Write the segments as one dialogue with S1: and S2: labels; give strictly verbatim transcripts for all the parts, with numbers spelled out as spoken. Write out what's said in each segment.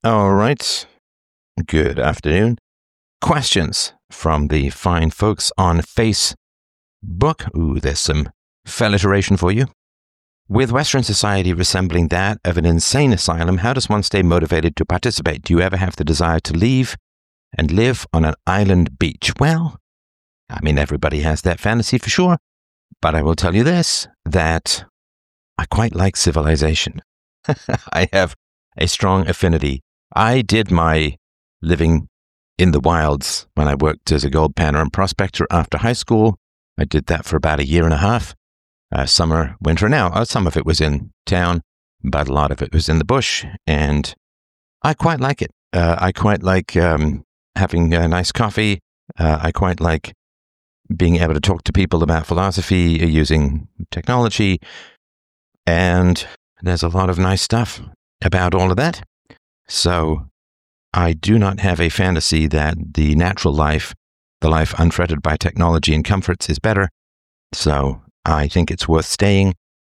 S1: All right. Good afternoon. Questions from the fine folks on Facebook. Ooh, there's some alliteration for you. With Western society resembling that of an insane asylum, how does one stay motivated to participate? Do you ever have the desire to leave and live on an island beach? Well, I mean, everybody has that fantasy for sure. But I will tell you this, that I quite like civilization. I have a strong affinity. I did my living in the wilds when I worked as a gold panner and prospector after high school. I did that for about a year and a half, uh, summer, winter. Now, uh, some of it was in town, but a lot of it was in the bush, and I quite like it. Uh, I quite like um, having a nice coffee. Uh, I quite like being able to talk to people about philosophy using technology, and there's a lot of nice stuff about all of that. So I do not have a fantasy that the natural life, the life unfretted by technology and comforts, is better. So I think it's worth staying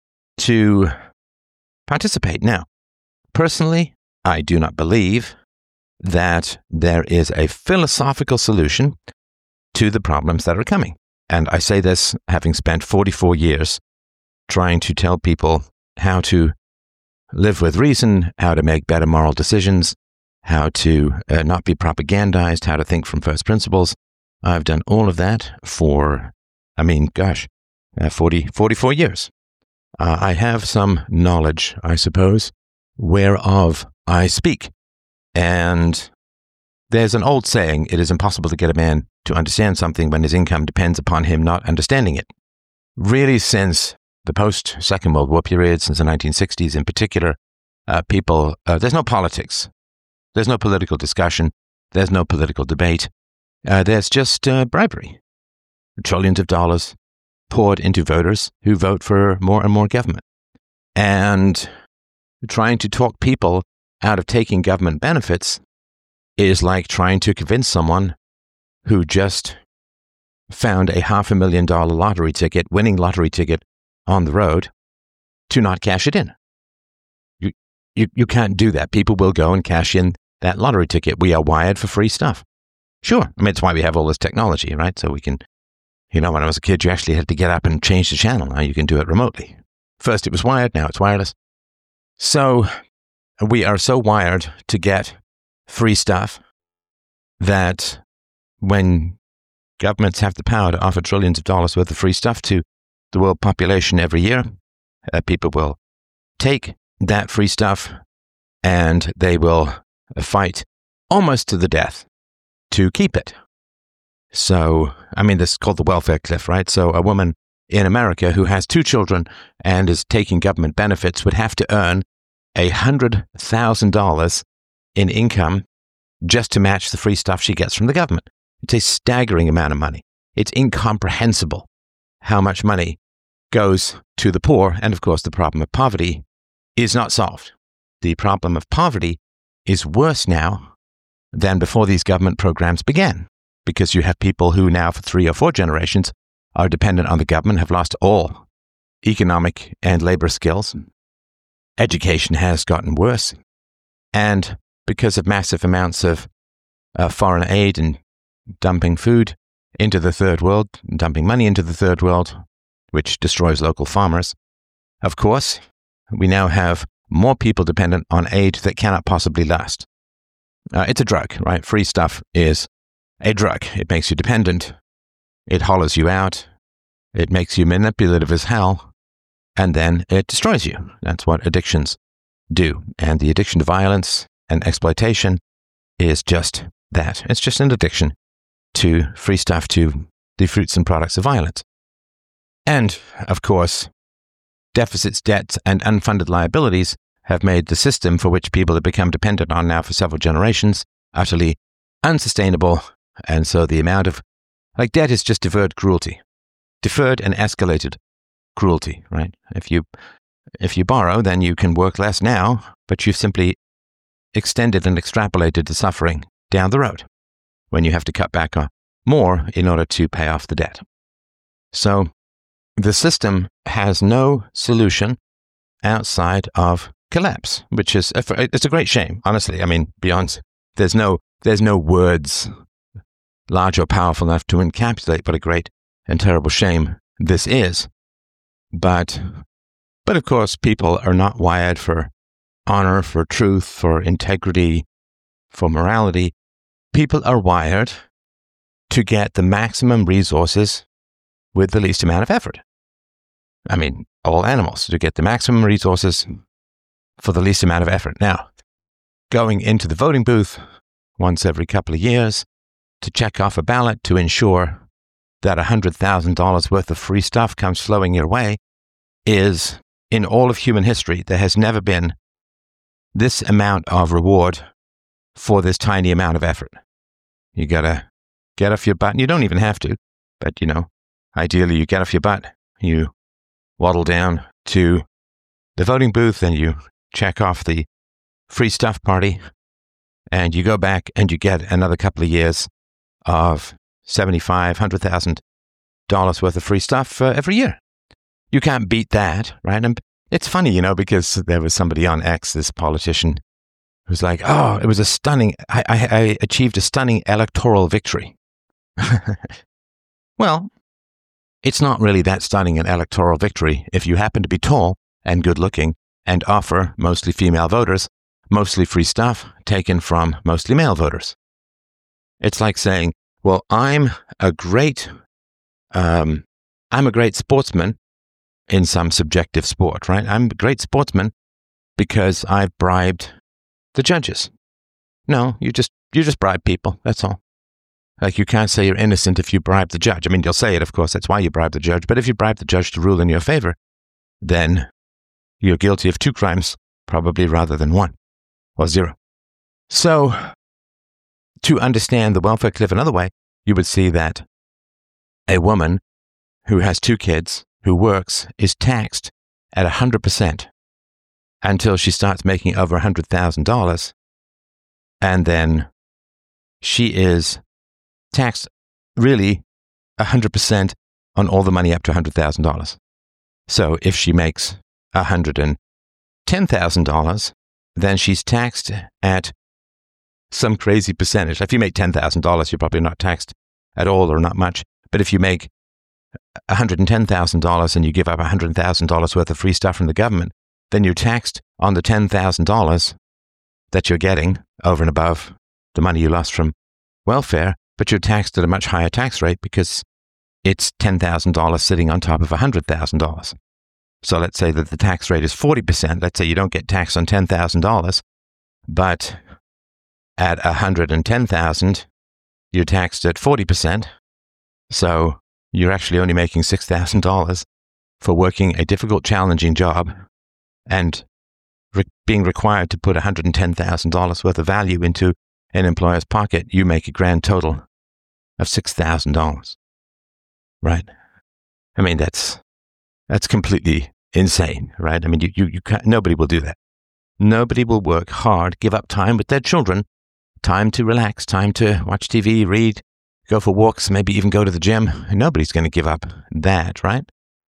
S1: to participate. Now, personally, I do not believe that there is a philosophical solution to the problems that are coming. And I say this having spent forty-four years trying to tell people how to live with reason, how to make better moral decisions, how to uh, not be propagandized, how to think from first principles. I've done all of that for, I mean, gosh, uh, forty, forty-four years. Uh, I have some knowledge, I suppose, whereof I speak. And there's an old saying, it is impossible to get a man to understand something when his income depends upon him not understanding it. Really, since the post-Second World War period, since the nineteen sixties in particular, uh, people, uh, there's no politics. There's no political discussion. There's no political debate. Uh, there's just uh, bribery. Trillions of dollars poured into voters who vote for more and more government. And trying to talk people out of taking government benefits is like trying to convince someone who just found a half a million dollar lottery ticket, winning lottery ticket on the road, to not cash it in. You, you, you can't do that. People will go and cash in that lottery ticket. We are wired for free stuff. Sure. I mean, it's why we have all this technology, right? So we can, you know, when I was a kid, you actually had to get up and change the channel. Now you can do it remotely. First it was wired, now it's wireless. So we are so wired to get free stuff that when governments have the power to offer trillions of dollars worth of free stuff to the world population every year, uh, people will take that free stuff and they will fight almost to the death to keep it. So, I mean, this is called the welfare cliff, right? So a woman in America who has two children and is taking government benefits would have to earn one hundred thousand dollars in income just to match the free stuff she gets from the government. It's a staggering amount of money. It's incomprehensible how much money goes to the poor. And of course, the problem of poverty is not solved. The problem of poverty is worse now than before these government programs began, because you have people who now for three or four generations are dependent on the government, have lost all economic and labor skills. Education has gotten worse. And because of massive amounts of uh, foreign aid and dumping food into the third world, dumping money into the third world, which destroys local farmers, of course, we now have more people dependent on aid that cannot possibly last. Uh, it's a drug, right? Free stuff is a drug. It makes you dependent. It hollows you out. It makes you manipulative as hell. And then it destroys you. That's what addictions do. And the addiction to violence and exploitation is just that. It's just an addiction to free stuff, to the fruits and products of violence. And, of course, deficits, debts, and unfunded liabilities have made the system for which people have become dependent on now for several generations utterly unsustainable. And so the amount of, like, debt is just deferred cruelty. Deferred and escalated cruelty, right? If you, if you borrow, then you can work less now, but you've simply extended and extrapolated the suffering down the road when you have to cut back on more in order to pay off the debt. So the system has no solution outside of collapse, which is, a, it's a great shame, honestly. I mean, beyond, there's no, there's no words large or powerful enough to encapsulate what a great and terrible shame this is. But, but of course, people are not wired for honor, for truth, for integrity, for morality. People are wired to get the maximum resources with the least amount of effort. I mean, all animals, to get the maximum resources for the least amount of effort. Now, going into the voting booth once every couple of years to check off a ballot to ensure that one hundred thousand dollars worth of free stuff comes flowing your way is, in all of human history, there has never been this amount of reward for this tiny amount of effort. You gotta get off your butt. And you don't even have to, but you know, ideally you get off your butt, you waddle down to the voting booth and you check off the free stuff party, and you go back and you get another couple of years of seventy-five, one hundred thousand dollars worth of free stuff uh, every year. You can't beat that, right? And it's funny, you know, because there was somebody on X, this politician, who's like, oh, it was a stunning, I, I, I achieved a stunning electoral victory. Well, it's not really that stunning an electoral victory if you happen to be tall and good-looking and offer mostly female voters mostly free stuff taken from mostly male voters. It's like saying, well, I'm a great, um, I'm a great sportsman in some subjective sport, right? I'm a great sportsman because I've bribed the judges. No, you just you just bribe people. That's all. Like, you can't say you're innocent if you bribe the judge. I mean, you'll say it, of course. That's why you bribe the judge. But if you bribe the judge to rule in your favor, then you're guilty of two crimes, probably, rather than one or zero. So, to understand the welfare cliff another way, you would see that a woman who has two kids, who works, is taxed at one hundred percent until she starts making over one hundred thousand dollars. And then she is taxed really one hundred percent on all the money up to one hundred thousand dollars. So if she makes one hundred ten thousand dollars, then she's taxed at some crazy percentage. If you make ten thousand dollars, you're probably not taxed at all or not much. But if you make one hundred ten thousand dollars and you give up one hundred thousand dollars worth of free stuff from the government, then you're taxed on the ten thousand dollars that you're getting over and above the money you lost from welfare, but you're taxed at a much higher tax rate because it's ten thousand dollars sitting on top of one hundred thousand dollars. So let's say that the tax rate is forty percent. Let's say you don't get taxed on ten thousand dollars, but at one hundred ten thousand dollars, you're taxed at forty percent. So you're actually only making six thousand dollars for working a difficult, challenging job and re- being required to put one hundred ten thousand dollars worth of value into an employer's pocket. You make a grand total of six thousand dollars. Right? I mean, that's that's completely insane, right? I mean, you, you, you can't, nobody will do that. Nobody will work hard, give up time with their children, time to relax, time to watch T V, read, go for walks, maybe even go to the gym. Nobody's going to give up that, right?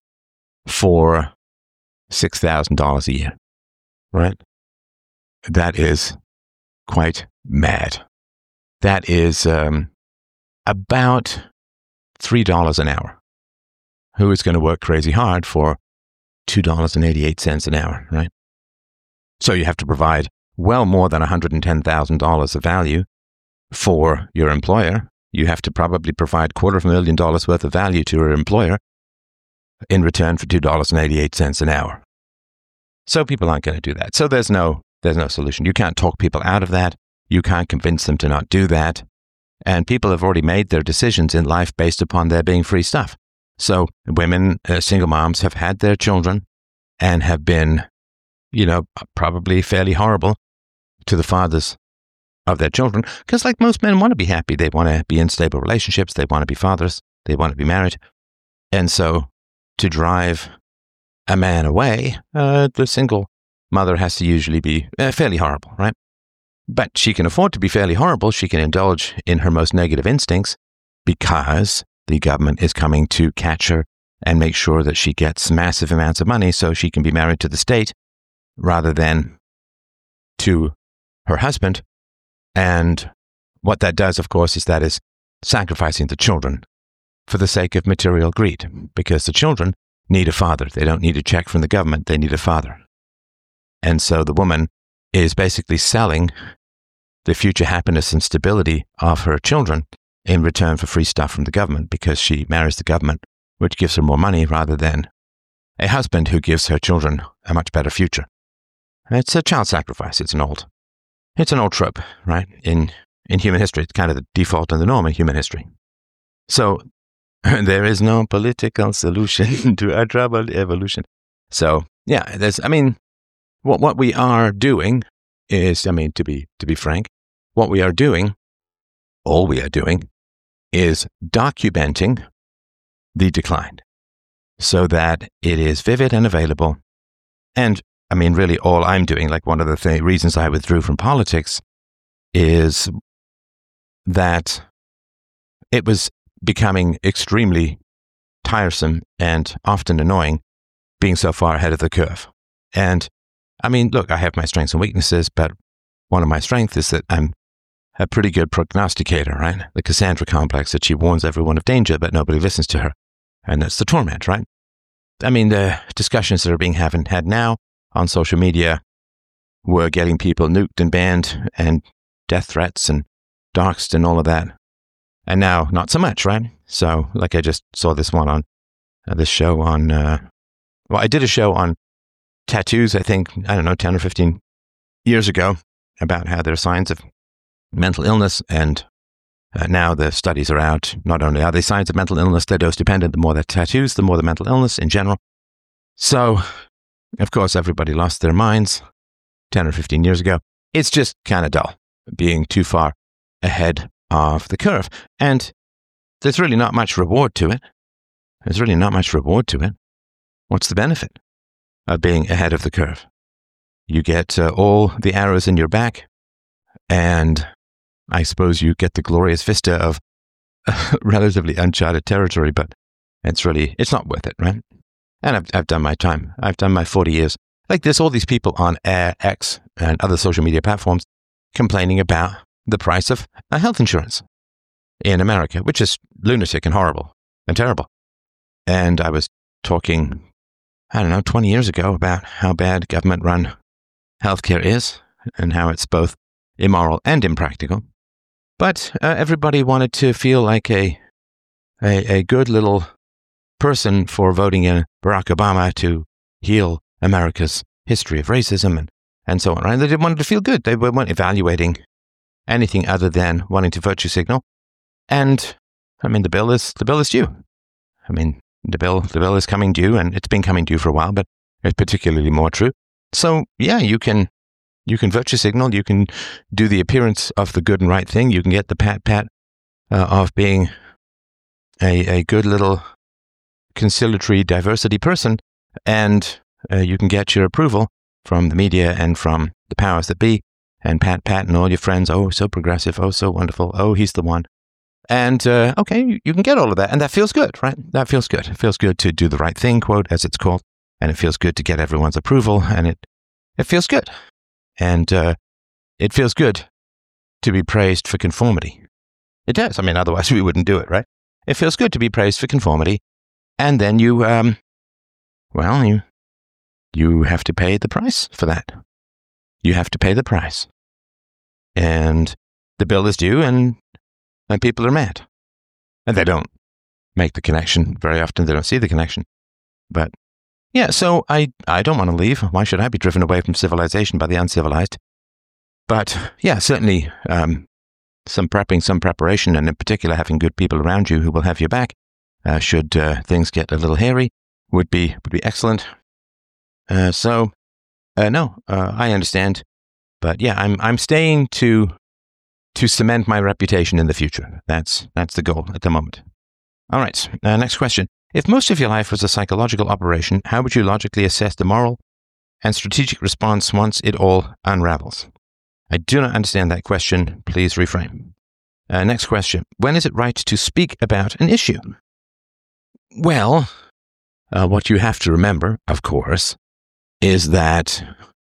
S1: For six thousand dollars a year, right? That is quite mad. That is um, about three dollars an hour. Who is going to work crazy hard for two dollars and eighty-eight cents an hour, right? So you have to provide well more than one hundred ten thousand dollars of value for your employer. You have to probably provide quarter of a million dollars worth of value to your employer in return for two dollars and eighty-eight cents an hour. So people aren't going to do that. So there's no, there's no solution. You can't talk people out of that. You can't convince them to not do that. And people have already made their decisions in life based upon there being free stuff. So women, uh, single moms, have had their children and have been, you know, probably fairly horrible to the fathers of their children. Because like most men want to be happy. They want to be in stable relationships. They want to be fathers. They want to be married. And so to drive a man away, uh, the single mother has to usually be uh, fairly horrible, right? But she can afford to be fairly horrible. She can indulge in her most negative instincts because the government is coming to catch her and make sure that she gets massive amounts of money so she can be married to the state rather than to her husband. And what that does, of course, is that is sacrificing the children for the sake of material greed, because the children need a father. They don't need a check from the government. They need a father. And so the woman is basically selling the future happiness and stability of her children in return for free stuff from the government, because she marries the government, which gives her more money rather than a husband who gives her children a much better future. It's a child sacrifice. It's an old, it's an old trope, right? In in human history, it's kind of the default and the norm in human history. So there is no political solution to our troubled evolution. So yeah, there's. I mean, what what we are doing is, I mean, to be to be frank, what we are doing, all we are doing, is documenting the decline, so that it is vivid and available. And I mean, really, all I'm doing, like one of the th- reasons I withdrew from politics, is that it was becoming extremely tiresome and often annoying being so far ahead of the curve. And I mean, look, I have my strengths and weaknesses, but one of my strengths is that I'm a pretty good prognosticator, right? The Cassandra complex, that she warns everyone of danger, but nobody listens to her. And that's the torment, right? I mean, the discussions that are being having, had now on social media were getting people nuked and banned and death threats and doxxed and all of that. And now, not so much, right? So, like I just saw this one on, uh, this show on, uh, well, I did a show on tattoos, I think, I don't know, ten or fifteen years ago, about how there are signs of mental illness, and uh, now the studies are out. Not only are they signs of mental illness, they're dose dependent. The more the tattoos, the more the mental illness in general. So, of course, everybody lost their minds ten or fifteen years ago. It's just kind of dull, being too far ahead of the curve. And there's really not much reward to it. There's really not much reward to it. What's the benefit of being ahead of the curve? You get uh, all the arrows in your back, and I suppose you get the glorious vista of relatively uncharted territory, but it's really, it's not worth it, right? And I've, I've done my time. I've done my forty years. Like, there's all these people on Air X and other social media platforms complaining about the price of uh, health insurance in America, which is lunatic and horrible and terrible. And I was talking, I don't know, twenty years ago about how bad government-run healthcare is and how it's both immoral and impractical. But uh, everybody wanted to feel like a, a a good little person for voting in Barack Obama to heal America's history of racism and, and so on, right? They wanted to feel good. They weren't evaluating anything other than wanting to virtue signal. And I mean, the bill is the bill is due. I mean, the bill the bill is coming due, and it's been coming due for a while, but it's particularly more true. So yeah, you can you can virtue signal. You can do the appearance of the good and right thing. You can get the pat pat uh, of being a a good little conciliatory diversity person, and uh, you can get your approval from the media and from the powers that be, and pat pat and all your friends. Oh, so progressive. Oh, so wonderful. Oh, he's the one. And, uh, okay, you, you can get all of that. And that feels good, right? That feels good. It feels good to do the right thing, quote, as it's called. And it feels good to get everyone's approval. And it, it feels good. And uh, it feels good to be praised for conformity. It does. I mean, otherwise we wouldn't do it, right? It feels good to be praised for conformity. And then you, um, well, you, you have to pay the price for that. You have to pay the price. And the bill is due, and And people are mad. And they don't make the connection. Very often they don't see the connection. But yeah, so I, I don't want to leave. Why should I be driven away from civilization by the uncivilized? But yeah, certainly um, some prepping, some preparation, and in particular having good people around you who will have your back, uh, should uh, things get a little hairy, would be would be excellent. Uh, so, uh, no, uh, I understand. But yeah, I'm I'm staying to... to cement my reputation in the future. That's that's the goal at the moment. All right, uh, next question. If most of your life was a psychological operation, how would you logically assess the moral and strategic response once it all unravels? I do not understand that question. Please reframe. Uh, next question. When is it right to speak about an issue? Well, uh, what you have to remember, of course, is that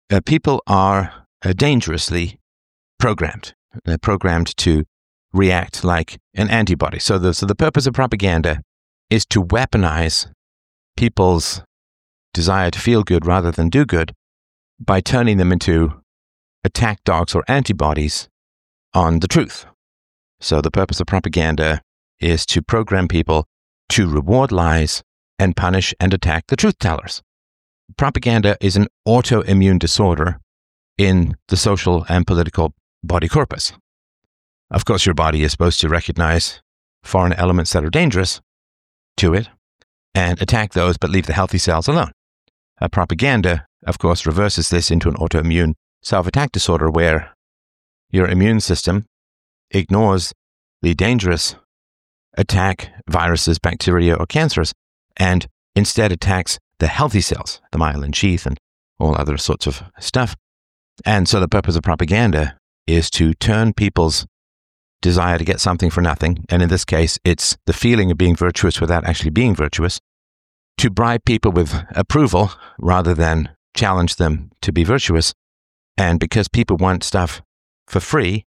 S1: uh, people are uh, dangerously programmed. They're programmed to react like an antibody. So the, so the purpose of propaganda is to weaponize people's desire to feel good rather than do good by turning them into attack dogs or antibodies on the truth. So the purpose of propaganda is to program people to reward lies and punish and attack the truth tellers. Propaganda is an autoimmune disorder in the social and political body corpus. Of course, your body is supposed to recognize foreign elements that are dangerous to it and attack those, but leave the healthy cells alone. Uh, propaganda, of course, reverses this into an autoimmune self-attack disorder where your immune system ignores the dangerous attack viruses, bacteria, or cancers, and instead attacks the healthy cells, the myelin sheath, and all other sorts of stuff. And so the purpose of propaganda is to turn people's desire to get something for nothing, and in this case, it's the feeling of being virtuous without actually being virtuous, to bribe people with approval rather than challenge them to be virtuous. And because people want stuff for free,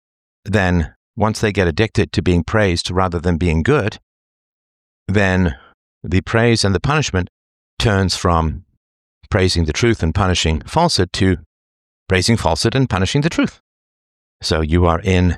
S1: then once they get addicted to being praised rather than being good, then the praise and the punishment turns from praising the truth and punishing falsehood to praising falsehood and punishing the truth. So you are in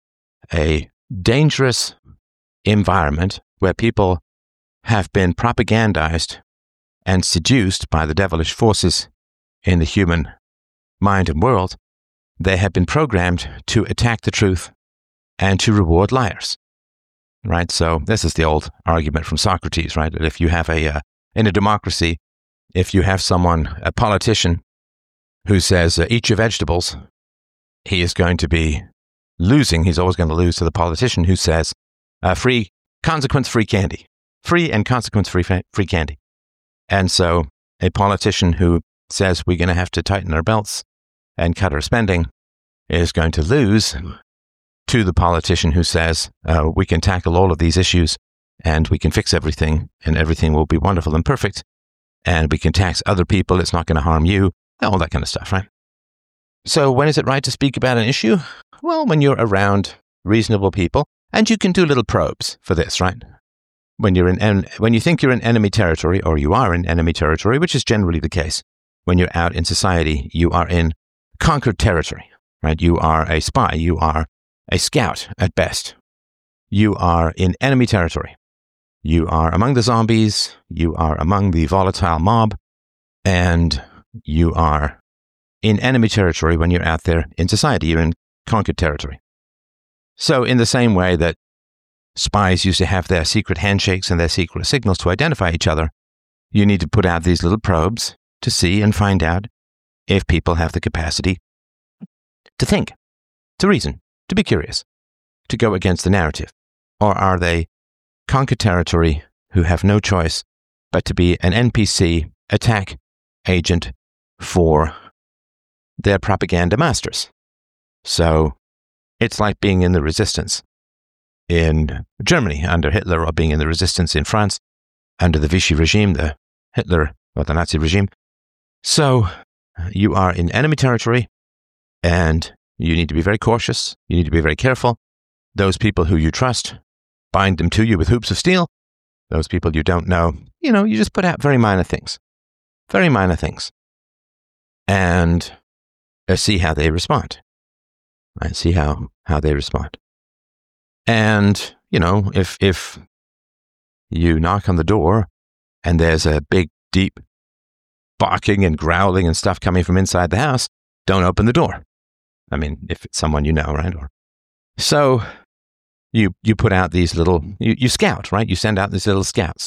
S1: a dangerous environment where people have been propagandized and seduced by the devilish forces in the human mind and world. They have been programmed to attack the truth and to reward liars, right? So this is the old argument from Socrates, right? That if you have a, uh, in a democracy, if you have someone, a politician, who says, uh, eat your vegetables, he is going to be losing. He's always going to lose to the politician who says, uh, free, consequence-free candy. Free and consequence-free fa- free candy. And so a politician who says we're going to have to tighten our belts and cut our spending is going to lose to the politician who says uh, we can tackle all of these issues and we can fix everything and everything will be wonderful and perfect and we can tax other people, it's not going to harm you, all that kind of stuff, right? So when is it right to speak about an issue? Well, when you're around reasonable people, and you can do little probes for this, right? When you're in, en- when you think you're in enemy territory, or you are in enemy territory, which is generally the case, when you're out in society, you are in conquered territory, right? You are a spy, you are a scout at best. You are in enemy territory. You are among the zombies, you are among the volatile mob, and you are in enemy territory when you're out there in society. You're in conquered territory. So in the same way that spies used to have their secret handshakes and their secret signals to identify each other, you need to put out these little probes to see and find out if people have the capacity to think, to reason, to be curious, to go against the narrative. Or are they conquered territory who have no choice but to be an N P C, attack agent for their propaganda masters? So it's like being in the resistance in Germany under Hitler, or being in the resistance in France under the Vichy regime, the Hitler or the Nazi regime. So you are in enemy territory and you need to be very cautious. You need to be very careful. Those people who you trust, bind them to you with hoops of steel. Those people you don't know, you know, you just put out very minor things, very minor things, and uh, see how they respond. Right? See how, how they respond. And, you know, if if you knock on the door and there's a big, deep barking and growling and stuff coming from inside the house, don't open the door. I mean, if it's someone you know, right? Or so you you put out these little, you, you scout, right? You send out these little scouts.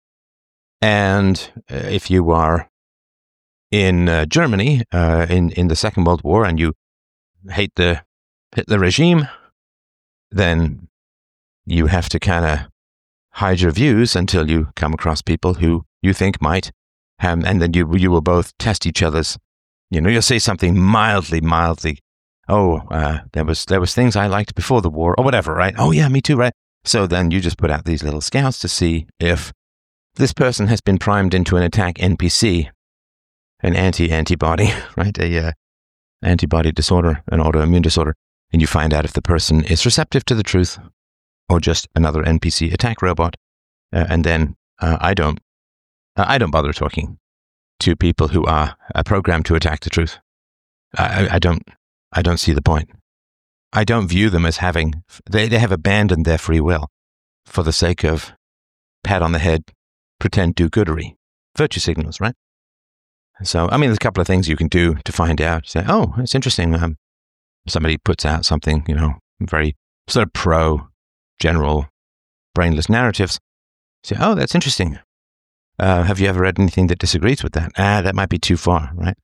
S1: And uh, if you are in uh, Germany uh, in, in the Second World War and you hate the Hitler regime, then you have to kind of hide your views until you come across people who you think might have, and then you you will both test each other's, you know, you'll say something mildly, mildly, oh, uh, there was there was things I liked before the war, or whatever, right? Oh yeah, me too, right? So then you just put out these little scouts to see if this person has been primed into an attack N P C an anti-antibody, right? A uh, antibody disorder, an autoimmune disorder, and you find out if the person is receptive to the truth or just another N P C attack robot. Uh, and then uh, I don't, uh, I don't bother talking to people who are uh, programmed to attack the truth. I, I don't, I don't see the point. I don't view them as having, they, they have abandoned their free will for the sake of pat on the head, pretend do-goodery, virtue signals, right? So, I mean, there's a couple of things you can do to find out. Say, oh, it's interesting. Um, somebody puts out something, you know, very sort of pro, general, brainless narratives. Say, oh, that's interesting. Uh, have you ever read anything that disagrees with that? Ah, that might be too far, right?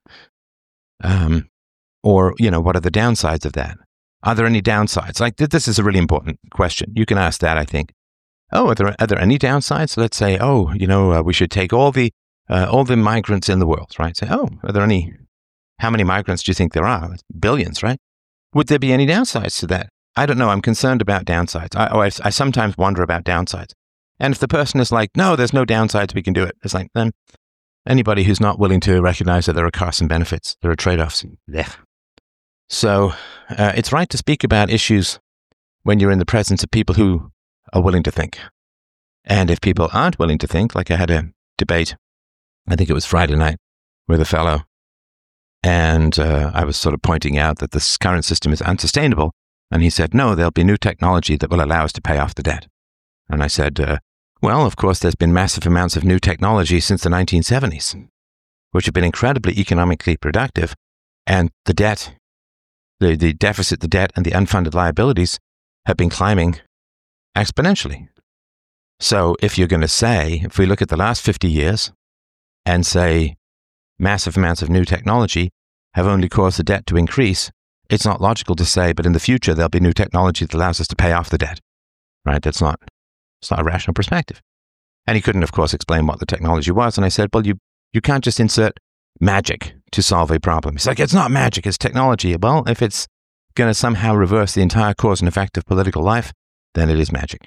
S1: Um, or, you know, what are the downsides of that? Are there any downsides? Like, th- this is a really important question. You can ask that, I think. Oh, are there, are there any downsides? Let's say, oh, you know, uh, we should take all the uh, all the migrants in the world, right? Say, oh, are there any, how many migrants do you think there are? Billions, right? Would there be any downsides to that? I don't know. I'm concerned about downsides. I, I, I sometimes wonder about downsides. And if the person is like, no, there's no downsides, we can do it. It's like, then anybody who's not willing to recognize that there are costs and benefits, there are trade-offs. Blech. So uh, it's right to speak about issues when you're in the presence of people who are willing to think. And if people aren't willing to think, like I had a debate, I think it was Friday night, with a fellow, and uh, I was sort of pointing out that this current system is unsustainable. And he said, no, there'll be new technology that will allow us to pay off the debt. And I said, uh, well, of course, there's been massive amounts of new technology since the nineteen seventies, which have been incredibly economically productive. And the debt, the, the deficit, the debt, and the unfunded liabilities have been climbing exponentially. So if you're going to say, if we look at the last fifty years and say massive amounts of new technology have only caused the debt to increase, it's not logical to say, but in the future, there'll be new technology that allows us to pay off the debt, right? That's not, it's not a rational perspective. And he couldn't, of course, explain what the technology was. And I said, well, you, you can't just insert magic to solve a problem. He's like, it's not magic, it's technology. Well, if it's going to somehow reverse the entire cause and effect of political life, then it is magic.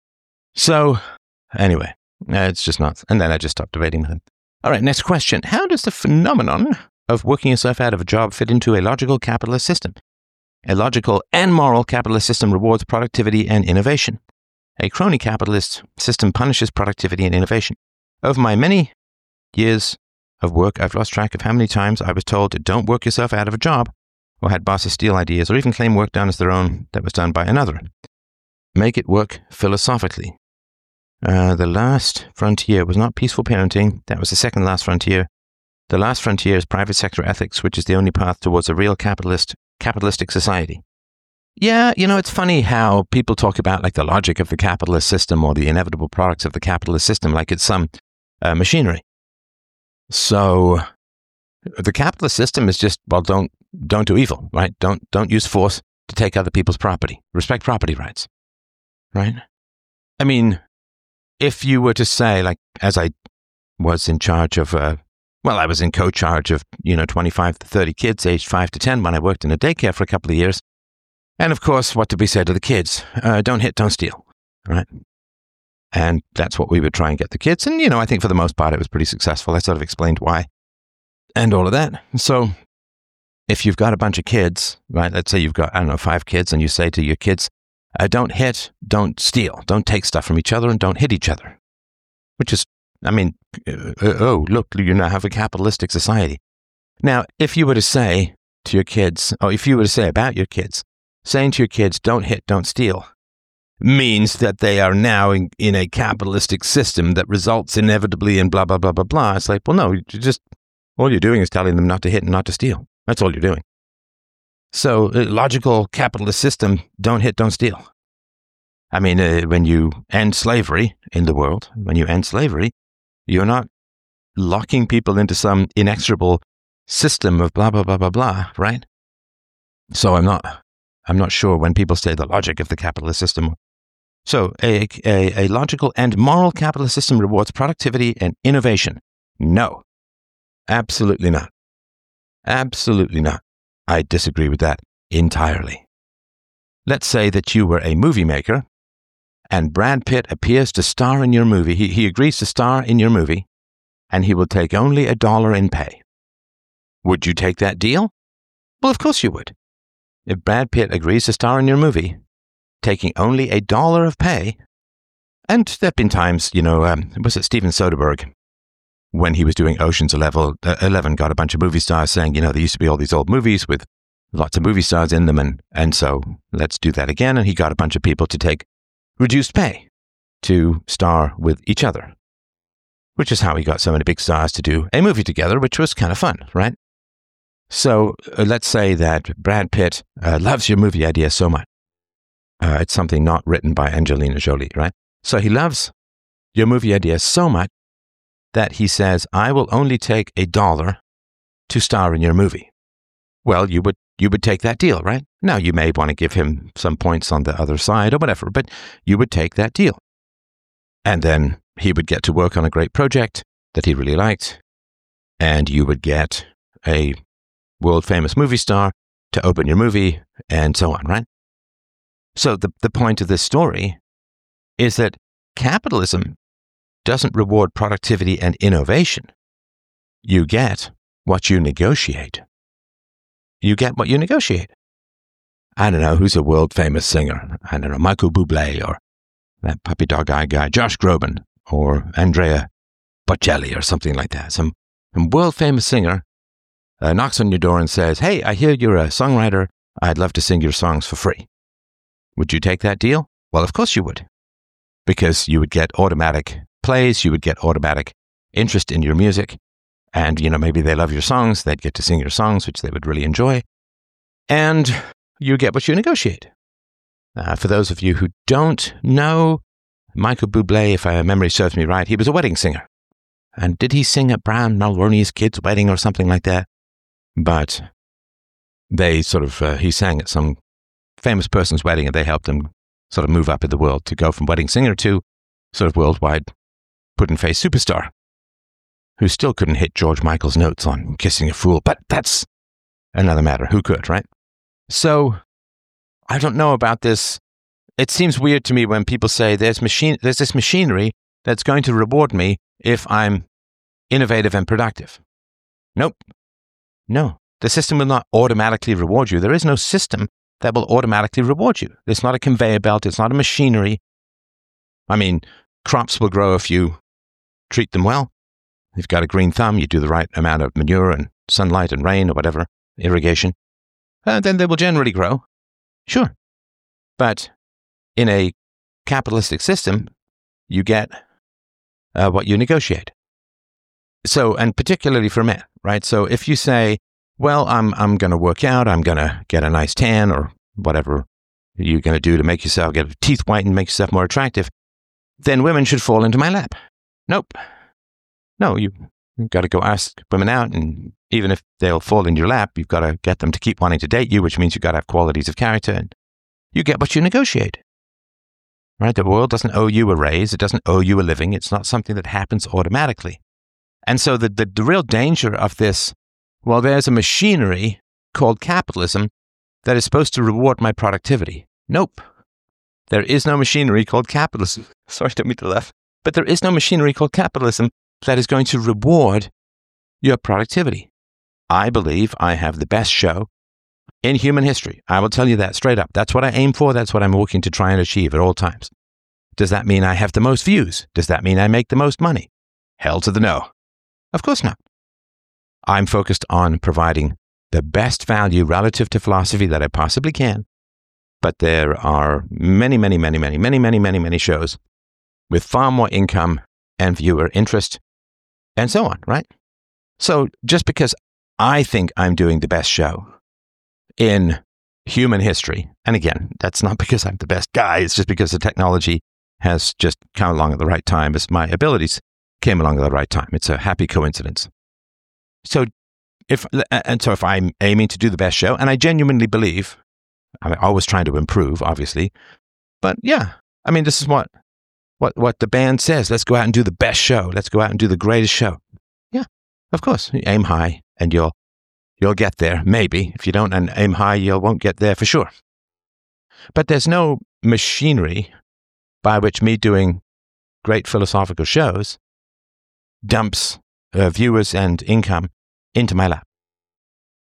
S1: So anyway, it's just nuts. And then I just stopped debating with him. All right, next question. How does the phenomenon of working yourself out of a job fit into a logical capitalist system? A logical and moral capitalist system rewards productivity and innovation. A crony capitalist system punishes productivity and innovation. Over my many years of work, I've lost track of how many times I was told, don't work yourself out of a job, or had bosses steal ideas, or even claim work done as their own that was done by another. Make it work philosophically. Uh, the last frontier was not peaceful parenting. That was the second last frontier. The last frontier is private sector ethics, which is the only path towards a real capitalist, capitalistic society. Yeah, you know, it's funny how people talk about like the logic of the capitalist system or the inevitable products of the capitalist system like it's some uh, machinery. So the capitalist system is just, well, don't don't do evil, right? Don't don't use force to take other people's property. Respect property rights, right? I mean, if you were to say, like, as I was in charge of, uh, well, I was in co-charge of, you know, twenty-five to thirty kids aged five to ten when I worked in a daycare for a couple of years. And of course, what did we say to the kids? Uh, don't hit, don't steal, right? And that's what we would try and get the kids. And, you know, I think for the most part, it was pretty successful. I sort of explained why and all of that. So if you've got a bunch of kids, right, let's say you've got, I don't know, five kids, and you say to your kids, uh, don't hit, don't steal, don't take stuff from each other, and don't hit each other, which is, I mean, uh, oh, look, you now have a capitalistic society. Now, if you were to say to your kids, or if you were to say about your kids, saying to your kids, don't hit, don't steal, means that they are now in, in a capitalistic system that results inevitably in blah, blah, blah, blah, blah. It's like, well, no, you just, all you're doing is telling them not to hit and not to steal. That's all you're doing. So, uh, logical capitalist system, don't hit, don't steal. I mean, uh, when you end slavery in the world, when you end slavery, you're not locking people into some inexorable system of blah, blah, blah, blah, blah, right? So I'm not, I'm not sure when people say the logic of the capitalist system. So a, a, a logical and moral capitalist system rewards productivity and innovation. No, absolutely not. Absolutely not. I disagree with that entirely. Let's say that you were a movie maker and Brad Pitt appears to star in your movie. He, he agrees to star in your movie and he will take only a dollar in pay. Would you take that deal? Well, of course you would. If Brad Pitt agrees to star in your movie, taking only a dollar of pay, and there have been times, you know, um, was it Steven Soderbergh, when he was doing Ocean's Eleven, uh, eleven, got a bunch of movie stars saying, you know, there used to be all these old movies with lots of movie stars in them, and, and so let's do that again. And he got a bunch of people to take reduced pay to star with each other, which is how he got so many big stars to do a movie together, which was kind of fun, right? So uh, let's say that Brad Pitt uh, loves your movie idea so much. Uh, it's something not written by Angelina Jolie, right? So he loves your movie idea so much that he says, I will only take a dollar to star in your movie. Well, you would you would take that deal, right? Now, you may want to give him some points on the other side or whatever, but you would take that deal. And then he would get to work on a great project that he really liked, and you would get a world-famous movie star to open your movie, and so on, right? So the, the point of this story is that capitalism doesn't reward productivity and innovation. You get what you negotiate. You get what you negotiate. I don't know, who's a world-famous singer? I don't know, Michael Bublé, or that puppy dog eye guy, Josh Groban, or Andrea Bocelli, or something like that. Some, some world-famous singer uh, knocks on your door and says, hey, I hear you're a songwriter. I'd love to sing your songs for free. Would you take that deal? Well, of course you would. Because you would get automatic plays, you would get automatic interest in your music, and, you know, maybe they love your songs, they'd get to sing your songs, which they would really enjoy, and you get what you negotiate. Uh, for those of you who don't know, Michael Bublé, if my memory serves me right, he was a wedding singer. And did he sing at Brown Mulroney's kid's wedding or something like that? But they sort of, uh, he sang at some famous person's wedding, and they helped him sort of move up in the world to go from wedding singer to sort of worldwide put-in-face superstar, who still couldn't hit George Michael's notes on Kissing a Fool, but that's another matter. Who could, right? So, I don't know about this. It seems weird to me when people say there's machine, there's this machinery that's going to reward me if I'm innovative and productive. Nope. No. The system will not automatically reward you. There is no system that will automatically reward you. It's not a conveyor belt. It's not a machinery. I mean, crops will grow if you treat them well. You've got a green thumb, you do the right amount of manure and sunlight and rain or whatever, irrigation, and then they will generally grow. Sure. But in a capitalistic system, you get uh, what you negotiate. So, and particularly for men, right? So if you say, well, I'm I'm going to work out, I'm going to get a nice tan or whatever you're going to do to make yourself, get teeth whitened, make yourself more attractive, then women should fall into my lap. Nope. No, you, you've got to go ask women out, and even if they'll fall in your lap, you've got to get them to keep wanting to date you, which means you've got to have qualities of character, and you get what you negotiate. Right? The world doesn't owe you a raise. It doesn't owe you a living. It's not something that happens automatically. And so the, the, the real danger of this, well, there's a machinery called capitalism that is supposed to reward my productivity. Nope. There is no machinery called capitalism. Sorry, I don't mean to laugh. But there is no machinery called capitalism that is going to reward your productivity. I believe I have the best show in human history. I will tell you that straight up. That's what I aim for. That's what I'm working to try and achieve at all times. Does that mean I have the most views? Does that mean I make the most money? Hell to the no. Of course not. I'm focused on providing the best value relative to philosophy that I possibly can. But there are many, many, many, many, many, many, many, many shows with far more income and viewer interest and so on, right? So just because I think I'm doing the best show in human history, and again, that's not because I'm the best guy, it's just because the technology has just come along at the right time as my abilities came along at the right time. It's a happy coincidence. So if, and so if I'm aiming to do the best show, and I genuinely believe, I'm always trying to improve, obviously, but yeah, I mean, this is what, what, what the band says. Let's go out and do the best show. Let's go out and do the greatest show. Yeah, of course. You aim high and you'll, you'll get there. Maybe. If you don't aim high, you won't get there for sure. But there's no machinery by which me doing great philosophical shows dumps uh, viewers and income into my lap.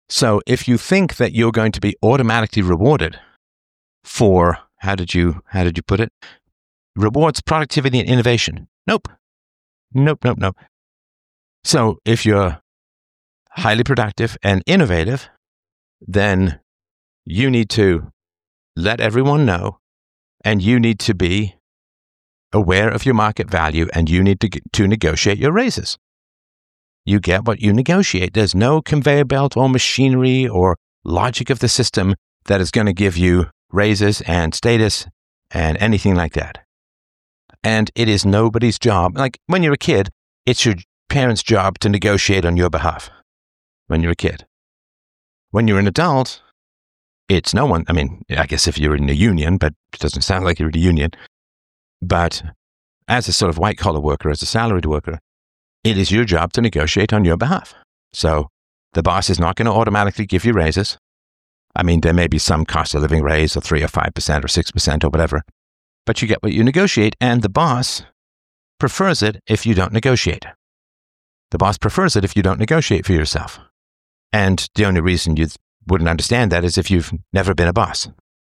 S1: So if you think that you're going to be automatically rewarded for, how did you, how did you put it? Rewards productivity and innovation. Nope. Nope, nope, nope. So if you're highly productive and innovative, then you need to let everyone know, and you need to be aware of your market value, and you need to, to negotiate your raises. You get what you negotiate. There's no conveyor belt or machinery or logic of the system that is going to give you raises and status and anything like that. And it is nobody's job. Like when you're a kid, it's your parents' job to negotiate on your behalf when you're a kid. When you're an adult, it's no one. I mean, I guess if you're in a union, but it doesn't sound like you're in a union. But as a sort of white-collar worker, as a salaried worker, it is your job to negotiate on your behalf. So the boss is not going to automatically give you raises. I mean, there may be some cost of living raise of three or five percent or six percent or whatever. But you get what you negotiate, and the boss prefers it if you don't negotiate. The boss prefers it if you don't negotiate for yourself. And the only reason you wouldn't understand that is if you've never been a boss.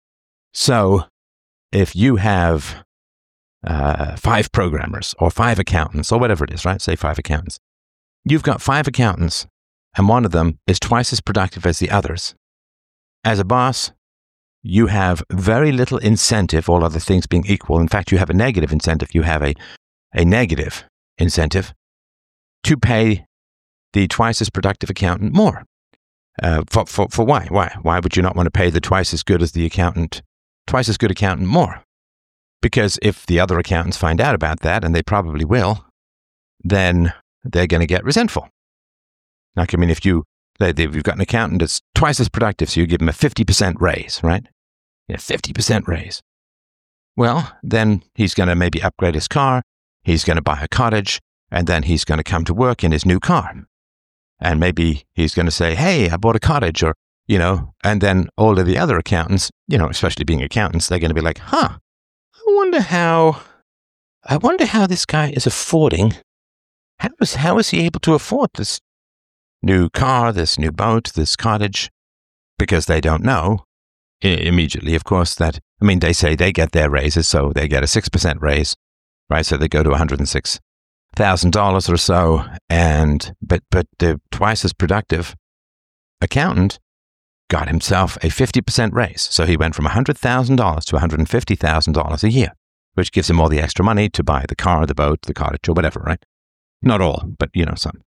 S1: So if you have uh, five programmers or five accountants or whatever it is, right? Say five accountants. You've got five accountants, and one of them is twice as productive as the others. As a boss, you have very little incentive, all other things being equal. In fact, you have a negative incentive. You have a, a negative incentive to pay the twice as productive accountant more. Uh, for, for, for why? Why? Why would you not want to pay the twice as good as the accountant, twice as good accountant more? Because if the other accountants find out about that, and they probably will, then they're going to get resentful. Like, I mean, if you, if you've got an accountant that's twice as productive, so you give him a fifty percent raise, right? Yeah, fifty percent raise. Well, then he's going to maybe upgrade his car, he's going to buy a cottage, and then he's going to come to work in his new car. And maybe he's going to say, hey, I bought a cottage, or, you know, and then all of the other accountants, you know, especially being accountants, they're going to be like, huh, I wonder how, I wonder how this guy is affording, how is, how is he able to afford this new car, this new boat, this cottage? Because they don't know I- immediately, of course, that, I mean, they say they get their raises, so they get a six percent raise, right? So they go to one hundred six thousand dollars or so, and, but, but the twice as productive accountant got himself a fifty percent raise. So he went from one hundred thousand dollars to one hundred fifty thousand dollars a year, which gives him all the extra money to buy the car, the boat, the cottage, or whatever, right? Not all, but, you know, some.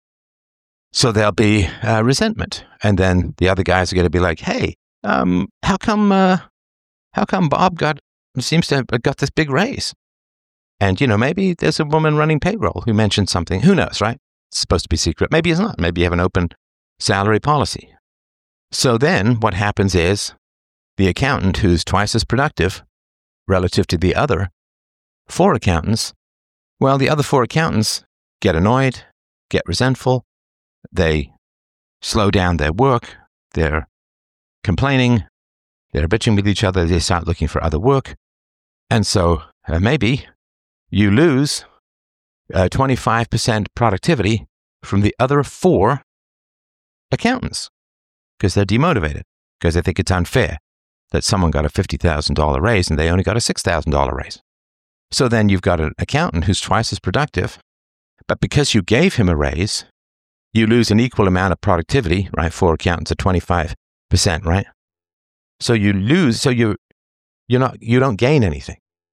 S1: So there'll be uh, resentment. And then the other guys are going to be like, hey, um, how come, uh, how come Bob got, seems to have got this big raise? And, you know, maybe there's a woman running payroll who mentioned something. Who knows, right? It's supposed to be secret. Maybe it's not. Maybe you have an open salary policy. So then what happens is the accountant who's twice as productive relative to the other four accountants, well, the other four accountants get annoyed, get resentful. They slow down their work. They're complaining. They're bitching with each other. They start looking for other work. And so uh, maybe you lose uh, twenty-five percent productivity from the other four accountants because they're demotivated, because they think it's unfair that someone got a fifty thousand dollars raise and they only got a six thousand dollars raise. So then you've got an accountant who's twice as productive, but because you gave him a raise, you lose an equal amount of productivity, right? Four accountants at twenty-five percent, right? So you lose, so you you're not, you don't gain anything.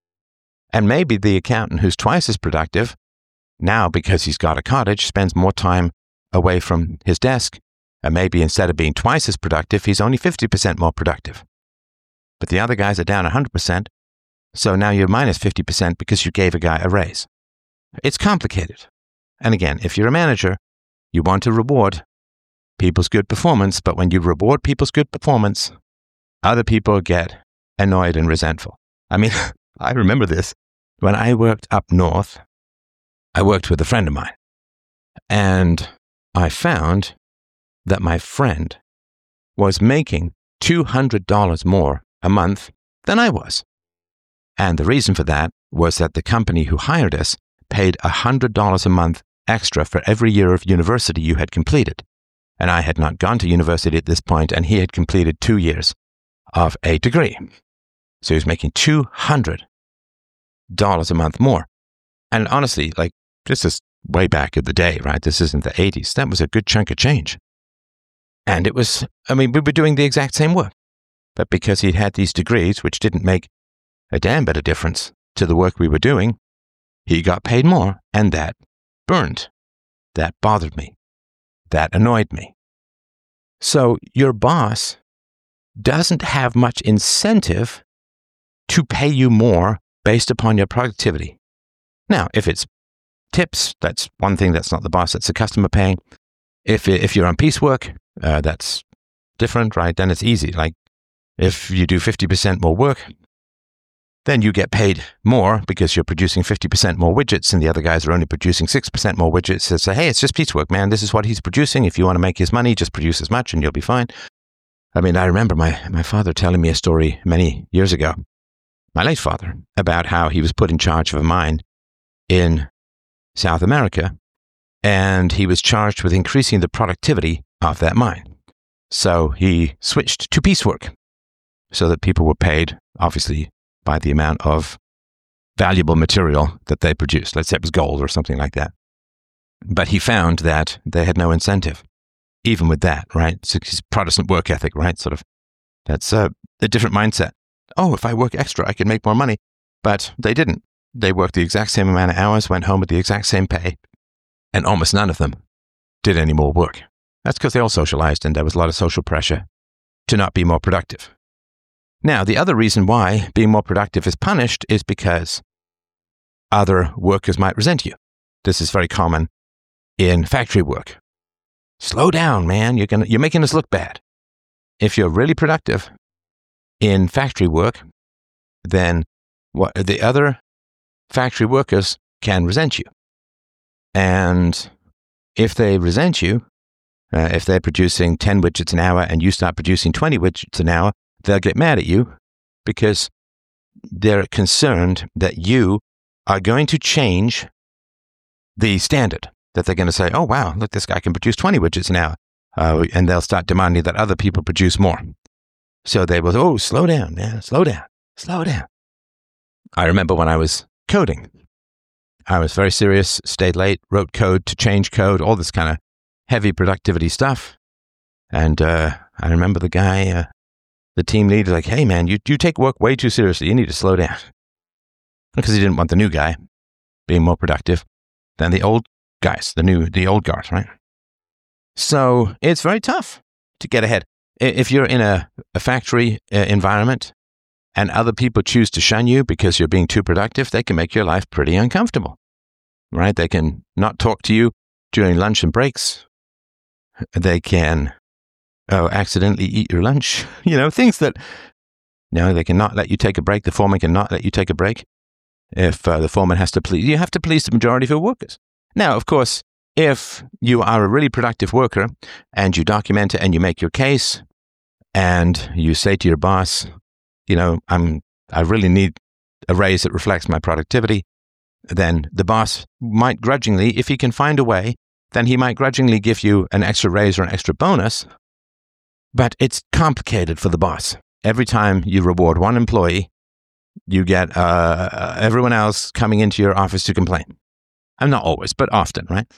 S1: And maybe the accountant who's twice as productive, now because he's got a cottage, spends more time away from his desk. And maybe instead of being twice as productive, he's only fifty percent more productive. But the other guys are down one hundred percent. So now you're minus fifty percent because you gave a guy a raise. It's complicated. And again, if you're a manager, you want to reward people's good performance. But when you reward people's good performance, other people get annoyed and resentful. I mean, I remember this. When I worked up north, I worked with a friend of mine. And I found that my friend was making two hundred dollars more a month than I was. And the reason for that was that the company who hired us paid one hundred dollars a month extra for every year of university you had completed. And I had not gone to university at this point, and he had completed two years of a degree. So he was making two hundred dollars a month more. And honestly, like, this is way back in the day, right? This isn't the eighties. That was a good chunk of change. And it was, I mean, we were doing the exact same work. But because he'd had these degrees, which didn't make a damn bit of difference to the work we were doing, he got paid more, and that burned. That bothered me. That annoyed me. So your boss doesn't have much incentive to pay you more based upon your productivity. Now, if it's tips, that's one thing. That's not the boss, that's the customer paying. If if you're on piecework, uh, that's different, right? Then it's easy. Like, if you do fifty percent more work, then you get paid more because you're producing fifty percent more widgets and the other guys are only producing six percent more widgets. So say, hey, it's just piecework, man. This is what he's producing. If you want to make his money, just produce as much and you'll be fine. I mean, I remember my, my father telling me a story many years ago, my late father, about how he was put in charge of a mine in South America, and he was charged with increasing the productivity of that mine. So he switched to piecework so that people were paid, obviously, by the amount of valuable material that they produced. Let's say it was gold or something like that. But he found that they had no incentive, even with that, right? It's his Protestant work ethic, right? Sort of, that's a, a different mindset. Oh, if I work extra, I can make more money. But they didn't. They worked the exact same amount of hours, went home with the exact same pay, and almost none of them did any more work. That's because they all socialized and there was a lot of social pressure to not be more productive. Now, the other reason why being more productive is punished is because other workers might resent you. This is very common in factory work. Slow down, man. You're gonna, you're making us look bad. If you're really productive in factory work, then what the other factory workers can resent you. And if they resent you, uh, if they're producing ten widgets an hour and you start producing twenty widgets an hour, they'll get mad at you because they're concerned that you are going to change the standard, that they're going to say, oh, wow, look, this guy can produce twenty widgets an hour. Uh, and they'll start demanding that other people produce more. So they will, oh, slow down, man, slow down, slow down. I remember when I was coding, I was very serious, stayed late, wrote code to change code, all this kind of heavy productivity stuff. And uh, I remember the guy, uh, the team leader, like, hey, man, you, you take work way too seriously. You need to slow down. Because he didn't want the new guy being more productive than the old guys, the new, the old guards, right? So it's very tough to get ahead. If you're in a, a factory uh, environment and other people choose to shun you because you're being too productive, they can make your life pretty uncomfortable, right? They can not talk to you during lunch and breaks. They can oh, accidentally eat your lunch, you know, things that, no, they cannot let you take a break. The foreman cannot let you take a break. If uh, the foreman has to please, you have to please the majority of your workers. Now, of course, if you are a really productive worker and you document it and you make your case and you say to your boss, you know, I'm, I really need a raise that reflects my productivity, then the boss might grudgingly, if he can find a way, then he might grudgingly give you an extra raise or an extra bonus. But it's complicated for the boss. Every time you reward one employee, you get uh, everyone else coming into your office to complain. I'm not always, but often, right?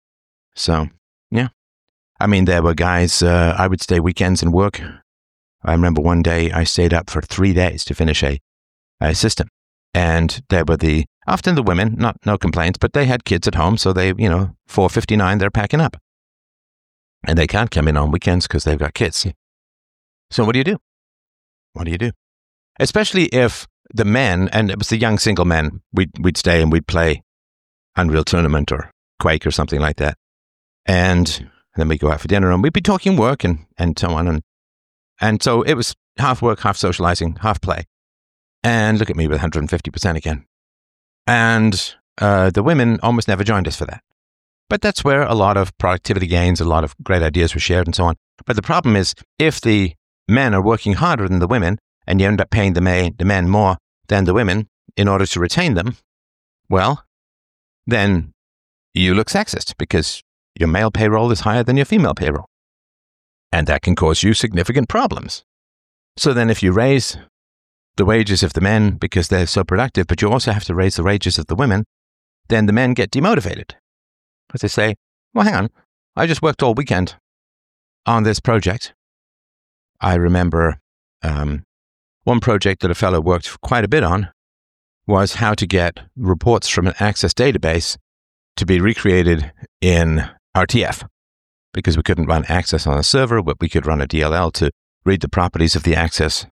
S1: So, yeah. I mean, there were guys, uh, I would stay weekends and work. I remember one day I stayed up for three days to finish a, a system. And there were the, often the women, not no complaints, but they had kids at home. So they, you know, four fifty-nine, they're packing up. And they can't come in on weekends because they've got kids. So what do you do? What do you do? Especially if the men, and it was the young single men, we'd, we'd stay and we'd play Unreal Tournament or Quake or something like that. And then we'd go out for dinner and we'd be talking work and, and so on. And, and so it was half work, half socializing, half play. And look at me with one hundred fifty percent again. And uh, the women almost never joined us for that. But that's where a lot of productivity gains, a lot of great ideas were shared and so on. But the problem is if the men are working harder than the women and you end up paying the, may, the men more than the women in order to retain them, well, then you look sexist because your male payroll is higher than your female payroll. And that can cause you significant problems. So then if you raise the wages of the men because they're so productive, but you also have to raise the wages of the women, then the men get demotivated. Because they say, well, hang on, I just worked all weekend on this project. I remember um, one project that a fellow worked quite a bit on was how to get reports from an Access database to be recreated in R T F. Because we couldn't run Access on a server, but we could run a D L L to read the properties of the Access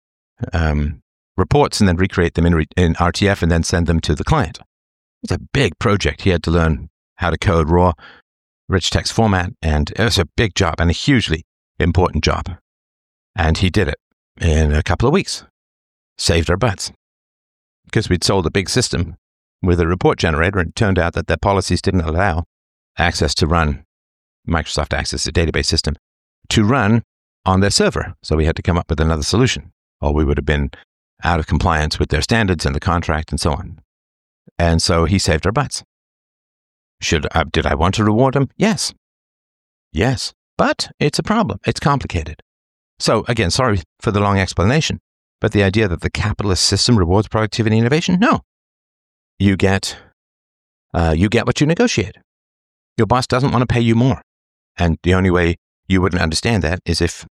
S1: um, reports and then recreate them in, re- in R T F and then send them to the client. It's a big project. He had to learn how to code raw, rich text format, and it was a big job and a hugely important job. And he did it in a couple of weeks. Saved our butts. Because we'd sold a big system with a report generator, and it turned out that their policies didn't allow Access to run, Microsoft Access, a database system, to run on their server. So we had to come up with another solution, or we would have been out of compliance with their standards and the contract and so on. And so he saved our butts. Should I, did I want to reward him? Yes. Yes. But it's a problem. It's complicated. So again, sorry for the long explanation, but the idea that the capitalist system rewards productivity and innovation? No. You get, uh, you get what you negotiate. Your boss doesn't want to pay you more. And the only way you wouldn't understand that is if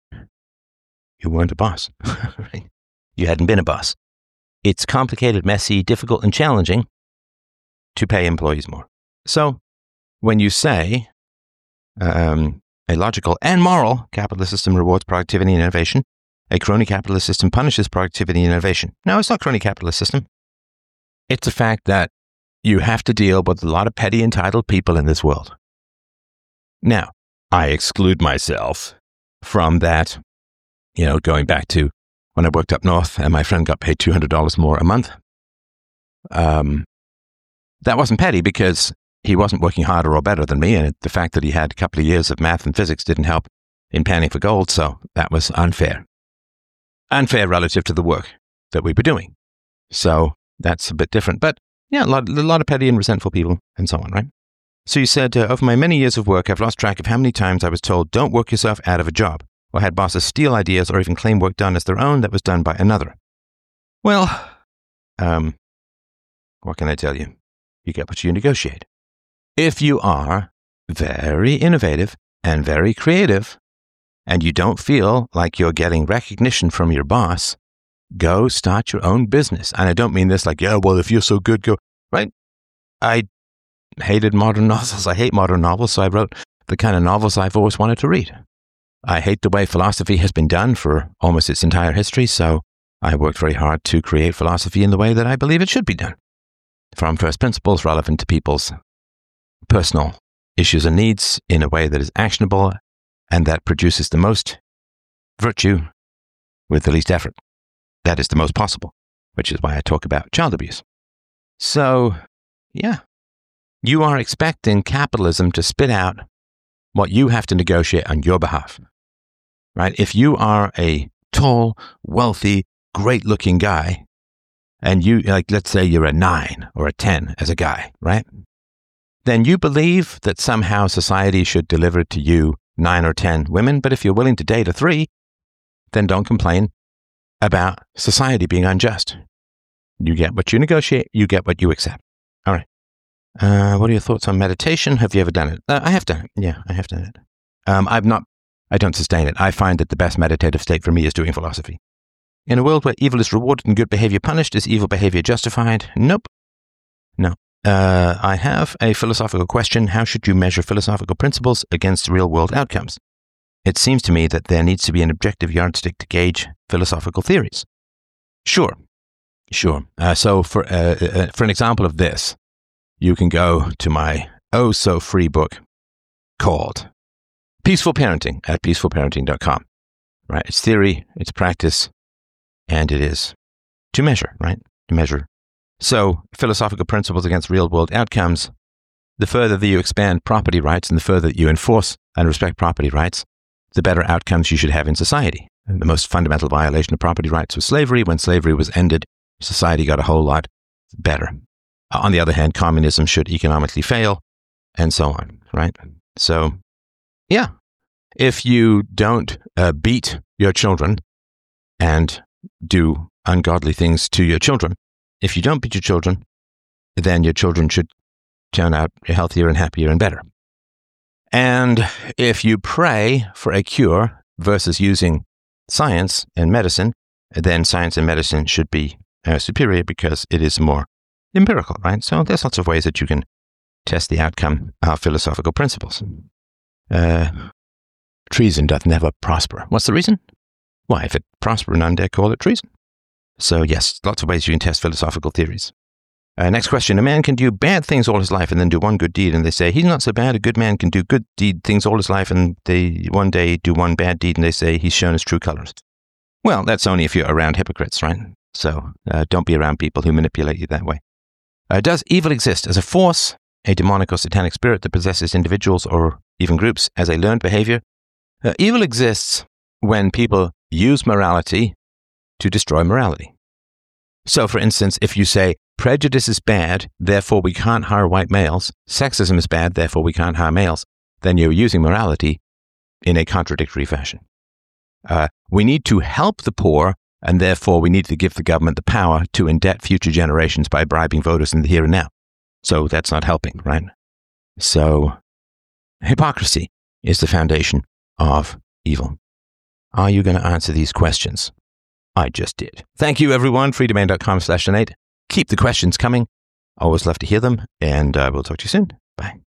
S1: you weren't a boss. Right? You hadn't been a boss. It's complicated, messy, difficult, and challenging to pay employees more. So when you say um, a logical and moral capitalist system rewards productivity and innovation, a crony capitalist system punishes productivity and innovation. No, it's not crony capitalist system. It's the fact that you have to deal with a lot of petty, entitled people in this world. Now, I exclude myself from that, you know, going back to when I worked up north and my friend got paid two hundred dollars more a month. Um, that wasn't petty because he wasn't working harder or better than me, and the fact that he had a couple of years of math and physics didn't help in panning for gold, so that was unfair. Unfair relative to the work that we were doing. So that's a bit different. But yeah, a lot, a lot of petty and resentful people and so on, right? So you said, uh, over my many years of work, I've lost track of how many times I was told, don't work yourself out of a job, or had bosses steal ideas or even claim work done as their own that was done by another. Well, um, what can I tell you? You get what you negotiate. If you are very innovative and very creative, and you don't feel like you're getting recognition from your boss, go start your own business. And I don't mean this like, yeah, well, if you're so good, go, right? I hated modern novels. I hate modern novels, so I wrote the kind of novels I've always wanted to read. I hate the way philosophy has been done for almost its entire history, so I worked very hard to create philosophy in the way that I believe it should be done, from first principles relevant to people's personal issues and needs in a way that is actionable and that produces the most virtue with the least effort. That is the most possible, which is why I talk about child abuse. So, yeah, you are expecting capitalism to spit out what you have to negotiate on your behalf, right? If you are a tall, wealthy, great-looking guy, and you, like, let's say you're a nine or a ten as a guy, right? Then you believe that somehow society should deliver to you nine or ten women, but if you're willing to date a three, then don't complain about society being unjust. You get what you negotiate, you get what you accept. All right. Uh, what are your thoughts on meditation? Have you ever done it? Uh, I have done it. Yeah, I have done it. Um, I've not, I don't sustain it. I find that the best meditative state for me is doing philosophy. In a world where evil is rewarded and good behavior punished, is evil behavior justified? Nope. No. Uh, I have a philosophical question. How should you measure philosophical principles against real-world outcomes? It seems to me that there needs to be an objective yardstick to gauge philosophical theories. Sure. Sure. Uh, so for, uh, uh, for an example of this, you can go to my oh-so-free book called Peaceful Parenting at peaceful parenting dot com. Right? It's theory, it's practice, and it is to measure, right? To measure. So, philosophical principles against real-world outcomes, the further that you expand property rights and the further that you enforce and respect property rights, the better outcomes you should have in society. And the most fundamental violation of property rights was slavery. When slavery was ended, society got a whole lot better. Uh, on the other hand, communism should economically fail, and so on, right? So, yeah, if you don't uh, beat your children and do ungodly things to your children, if you don't beat your children, then your children should turn out healthier and happier and better. And if you pray for a cure versus using science and medicine, then science and medicine should be uh, superior because it is more empirical, right? So there's lots of ways that you can test the outcome of philosophical principles. Uh, treason doth never prosper. What's the reason? Why, if it prosper, none dare call it treason. So yes, lots of ways you can test philosophical theories. Uh, next question. A man can do bad things all his life and then do one good deed, and they say, he's not so bad. A good man can do good deed things all his life, and they one day do one bad deed, and they say he's shown his true colors. Well, that's only if you're around hypocrites, right? So uh, don't be around people who manipulate you that way. Uh, does evil exist as a force, a demonic or satanic spirit that possesses individuals or even groups as a learned behavior? Uh, evil exists when people use morality to destroy morality. So, for instance, if you say, prejudice is bad, therefore we can't hire white males, sexism is bad, therefore we can't hire males, then you're using morality in a contradictory fashion. Uh, we need to help the poor, and therefore we need to give the government the power to indebt future generations by bribing voters in the here and now. So that's not helping, right? So hypocrisy is the foundation of evil. Are you going to answer these questions? I just did. Thank you, everyone. freedomain.com slash donate. Keep the questions coming. Always love to hear them, and uh, we'll talk to you soon. Bye.